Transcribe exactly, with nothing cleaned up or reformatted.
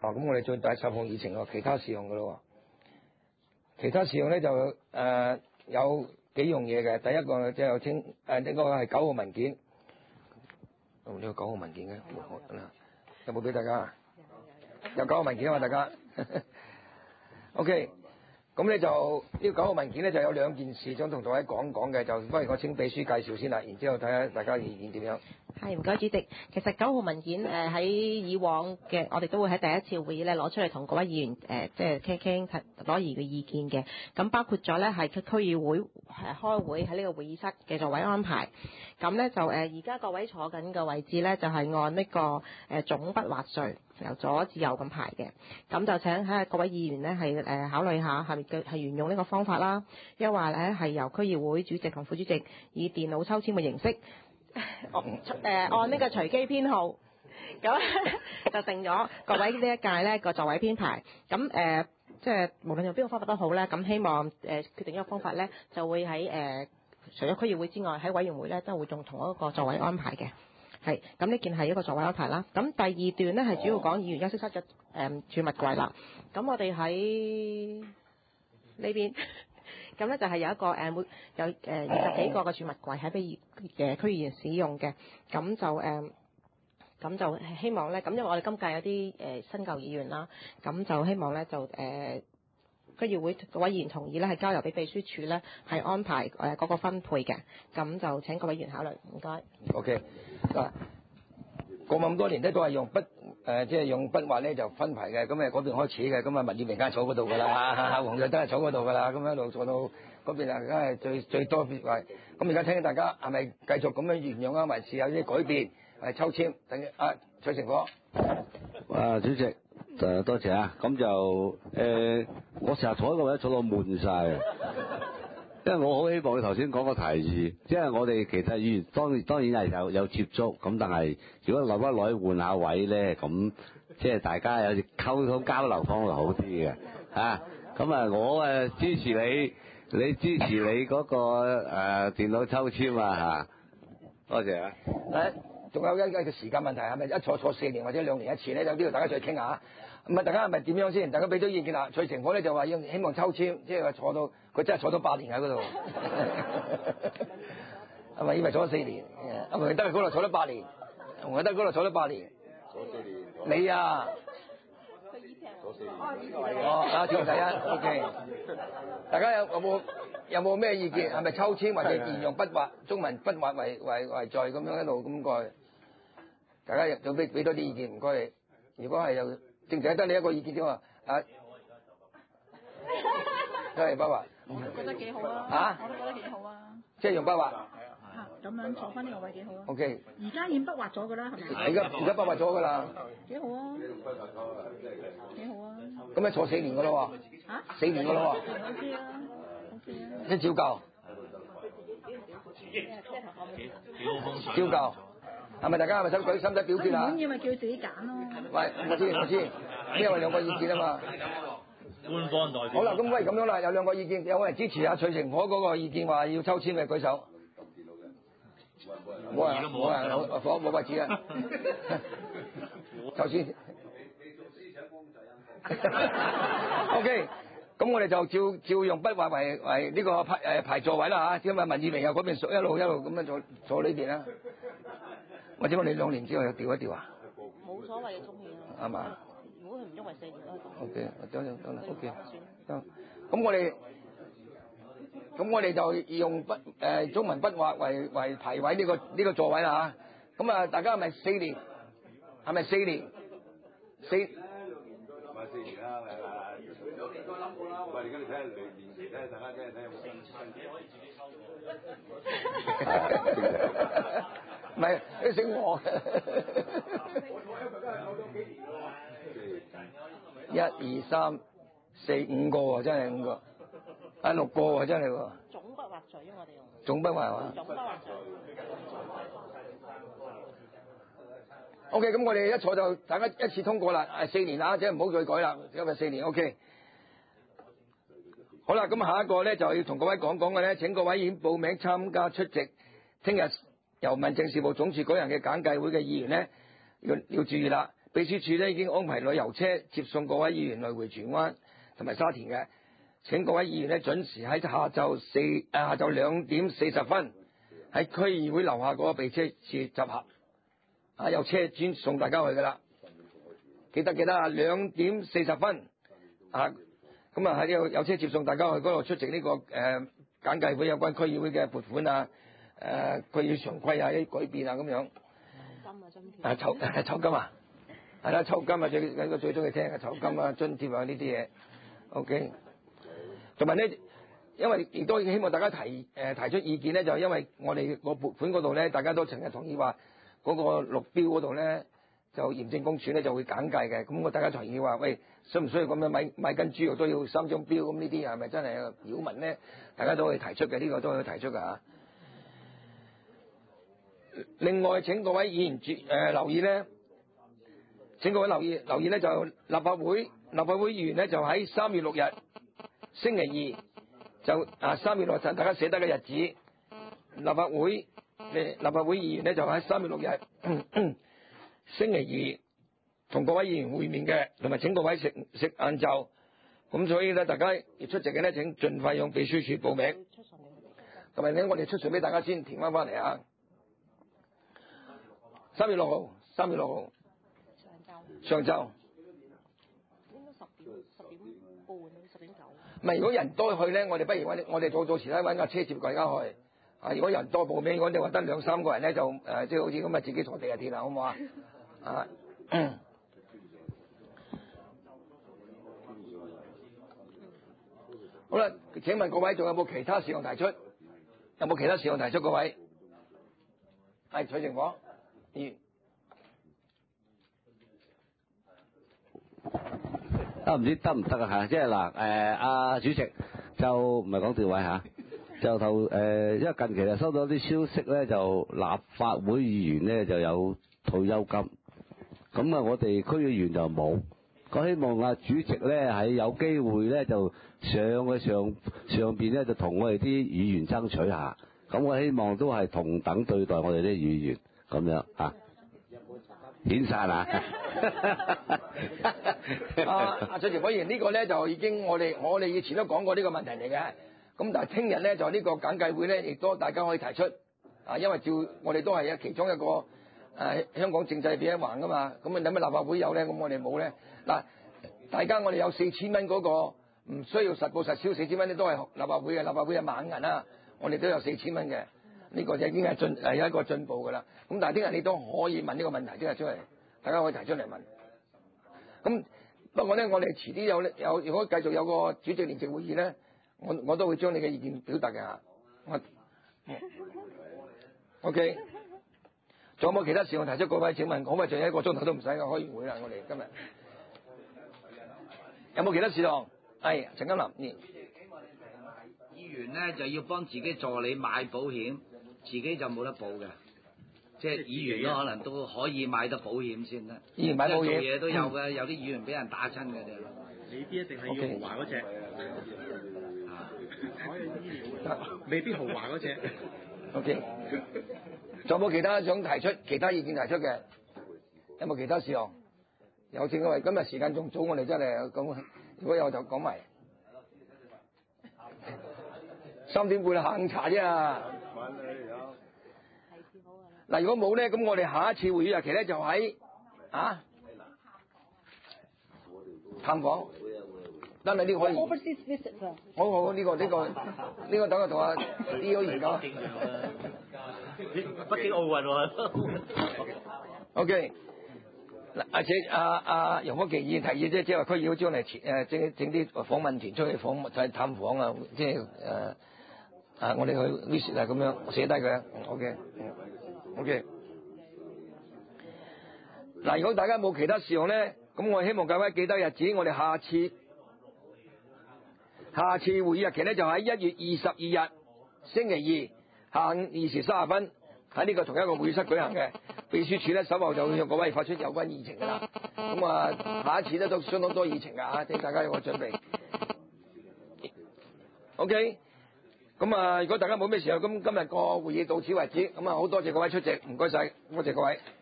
哦，咁我哋再第十項議程喎，其他事項噶咯喎。其他事項咧就誒、呃、有幾樣嘢嘅。第一個即係有清誒呢個係九號文件。哦，呢、這個九號文件嘅，有冇俾大家？有九號文件啊嘛，大家。OK。咁咧就呢、這個九號文件咧就有兩件事想同各位講講嘅，就不如我請秘書介紹先啦，然之後睇下大家意見點樣。 係，唔該主席。其實九號文件誒喺、呃、以往嘅，我哋都會喺第一次會議咧攞出嚟同各位議員誒、呃、即係傾傾攞議嘅意見嘅。咁包括咗咧係區議會誒開會喺呢個會議室嘅座位安排。咁咧就誒而家各位坐緊嘅位置咧就係、是、按呢、這個誒、呃、總不劃序由左至右咁排嘅。咁就請睇下各位議員咧係誒考慮下係咪嘅係沿用呢個方法啦，抑或咧係由區議會主席同副主席以電腦抽籤嘅形式。誒按呢個隨機編號，咁就定咗各位呢一屆呢個座位編排。咁誒、呃，即係無論用邊個方法都好咧，咁希望誒、呃、決定一個方法咧，就會喺誒、呃、除咗區議會之外，喺委員會咧都會用同一個座位安排嘅。係，咁呢件係一個座位安排啦。咁第二段咧係主要講議員休息室嘅誒儲物櫃啦。咁我哋喺呢邊。咁咧就係有一個誒，每有誒二十幾個嘅儲物櫃喺俾誒區議員使用嘅，咁就誒，咁就希望咧，咁因為我哋今屆有啲誒新舊議員啦，咁就希望咧就誒區議會各位議員同意咧，係交由俾秘書處咧係安排誒嗰個分配嘅，咁就請各位議員考慮，唔該。 OK，嗱，過咁多年咧都係用筆誒，即係用筆畫咧就分排嘅，咁誒嗰邊開始嘅，咁啊民建聯間坐嗰度㗎啦，黃俊德係坐嗰度㗎啦，咁一路坐到嗰邊啊，梗係最最多別位。咁而家聽聽大家係咪繼續咁樣沿用啊，還是有啲改變？係抽籤，等啊徐成火。 啊，主席，誒多謝啊，咁就誒、呃，我成日坐喺個位坐到悶晒啊。因為我好希望你頭先講個提議，即係我哋其實議員當然當然係有有接觸，咁但係如果留一攞換下位咧，咁即係大家有啲溝通交流方會好啲嘅嚇。咁啊，我誒支持你，你支持你嗰、那個誒、呃、電腦抽籤啊嚇。多謝啊！ 誒，仲有一一個時間問題，係咪一坐坐四年或者兩年一次咧？有呢度大家再傾下。唔係大家係咪點樣先？大家俾咗意見啦。徐成火咧就話要希望抽籤，即係話坐到佢真係坐到八年喺嗰度，係咪以為坐咗四年？阿黃德嗰度坐咗八年，黃德嗰度坐咗八年。 坐四年。 你啊？ 坐四年。 哦，啊，趙第一 ，OK。大家有有冇有冇咩意見？係咪抽籤或者沿用筆畫中文筆畫為為為在咁樣一路咁過去？大家就俾俾多啲意見，唔該你。如果係又淨係得你一個意見啫嘛，啊，都係筆畫。 我都覺得幾好啊！ 啊， 我都覺得幾好啊！ 即係用筆畫。 嚇，咁樣坐翻呢個位幾好啊 ！OK。 而家已經筆畫咗㗎啦，係咪？ 而家而家筆畫咗㗎啦。 幾好啊！幾好啊！ 咁你坐四年㗎咯喎。 嚇？ 四年㗎咯喎。 O K 啊，O K 啊。 即係照舊。照舊。係咪大家係咪想舉手指表決啊？ 唔滿意咪叫佢自己揀咯。 喂，我知我知，因為兩個意見啊嘛。 官方代表。 好啦，咁喂咁樣啦，有兩個意見，有冇人支持阿徐成火嗰個意見話要抽籤嘅舉手？冇人冇人火冇位置啊！就算。O K，咁我哋就照照用筆畫為為呢個排誒排座位啦嚇，因為民建聯又嗰邊一路一路咁樣坐坐呢邊啦。或者我哋兩年之後又調一調啊？ 冇所謂嘅中意啊。 係嘛？ 如果佢唔因為四年都係咁。 O K，得得得啦 ，O K，得。咁我哋，咁我哋就用筆誒中文筆畫為為排位呢個呢個座位啦嚇。咁啊，大家係咪四年？係咪四年？四。 咪四年啦，係嘛？有年再諗過啦。喂，而家你睇下年年期睇下，大家睇下睇下有冇。可以自己抽唔係，你醒我。一二三四五個喎，真係五個，啊六個喎，真係喎。 總筆畫序啊，我哋用。 總筆畫係嘛？ 總筆畫序。 O K，咁我哋一坐就大家一次通過啦，誒四年啦，即係唔好再改啦，因為四年 O K。好啦，咁下一個咧就要同各位講講嘅咧，請各位已經報名參加出席聽日由民政事務總署舉行嘅簡介會嘅議員咧，要要注意啦。 秘書處咧已經安排旅遊車接送各位議員來回荃灣同埋沙田嘅。請各位議員咧準時喺下晝四誒下晝兩點四十分喺區議會樓下嗰個備車處集合，啊有車專送大家去噶啦，記得記得啊，兩點四十分啊，咁啊喺呢度有車接送大家去嗰度出席呢、這個誒、呃、簡介會有關區議會嘅撥款啊，誒、呃、區議會常規啊啲改變啊咁樣。啊酬啊酬金啊，係啦酬金啊最呢個最中意聽嘅酬金啊津貼啊呢啲嘢 ，OK。同埋咧，因為亦都希望大家提誒、呃、提出意見咧，就係因為我哋個撥款嗰度咧，大家都成日同意話嗰個綠標嗰度咧，就廉政公署咧就會簡介嘅。咁我大家提議話，喂，需唔需要咁樣買買斤豬肉都要三張標？咁呢啲係咪真係擾民咧？大家都可以提出嘅，呢、這個都可以提出㗎嚇。另外請各位議員注誒、呃、留意咧，請各位留意留意咧，就立法會立法會議員咧就喺三月六日。星期二就啊三月六日大家寫得嘅日子，立法會嘅立法會議員咧就喺三月六日星期二同各位議員會面嘅，同埋請各位食食晏晝。咁所以咧，大家要出席嘅咧，請盡快用秘書處報名。同埋咧，我哋出信俾大家先填翻翻嚟啊！三月六號，三月六號上晝。上晝。應該十點十點半，十點九。唔係，如果人多去咧，我哋不如揾我哋到到時咧揾架車接大家去。啊，如果人多報名，我哋話得兩三個人咧，就誒、呃、即係好似咁啊，自己坐地下鐵啦，好唔好啊？啊。好啦，請問各位仲有冇其他事項提出？有冇其他事項提出？各位，係取情況。二。 啊，唔知得唔得啊嚇？即係嗱，誒阿主席就唔係講調位嚇，就頭誒、呃，因為近期就收到啲消息咧，就立法會議員咧就有退休金，咁啊，我哋區議員就冇。我希望啊主席咧喺有機會咧就上去上上邊咧就同我哋啲議員爭取下，咁我希望都係同等對待我哋啲議員咁樣嚇。遣散啊！ 啊，阿徐前委員呢個咧就已經我哋我哋以前都講過呢個問題嚟嘅，咁但係聽日咧就呢個簡介會咧，亦都大家可以提出啊，因為照我哋都係啊其中一個誒、啊、香港政制變一環噶嘛，咁你諗下立法會有咧，咁我哋冇咧嗱，大家我哋有四千蚊嗰個唔需要實報實銷四千蚊咧，都係立法會嘅，立法會嘅猛人啦，我哋都有四千蚊嘅。呢個就已經係進係有一個進步㗎啦。咁但係聽日你都可以問呢個問題，聽日出嚟，大家可以提出嚟問。咁不過咧，我哋遲啲有有如果繼續有個主席聯席會議咧，我我都會將你嘅意見表達嘅嚇。我 OK， 仲有冇其他事項提出？各位請問，可唔可以仲有一個鐘頭都唔使嘅開完會啦？我哋今日有冇其他事項？係陳金林， 議員咧就要幫自己助理買保險。自己就冇得保嘅，即係議員都可能都可以買得保險先得。 議員買保險，做嘢都有嘅，有啲議員俾人打親嘅啫。 你啲一定係要豪華嗰隻，啊，可以醫療，未必豪華嗰隻。 OK， 仲有冇其他想提出？其他意見提出嘅？有冇其他事項？有正因為今日時間仲早，我哋真係咁，如果有就講埋。三點半啦，下午茶啫啊！嗱，如果冇咧，咁我哋下一次會議日期咧就喺啊探訪，得啦，呢個可以。好好，呢個呢個呢個等我同阿 D O 研究。 北京奧運喎。 OK，嗱，而且阿阿楊科技議員提議即係即係話區議會將嚟誒整整啲訪問團出去訪就係探訪啊，即係誒啊，我哋去 visit 啊咁樣寫低佢。OK。OK， 嗱，如果大家冇其他事項咧，咁我希望各位記得日子，我哋下次下次會議日期咧就喺一月二十二日星期二下午二時三十分喺呢個同一個會議室舉行嘅。秘書處咧稍後就會向各位發出有關議程噶啦。咁啊，下一次咧都相當多議程噶嚇，請大家有個準備。OK。咁啊，如果大家冇咩時候，咁今日個會議到此為止。咁啊，好多謝各位出席，唔該晒，多謝各位。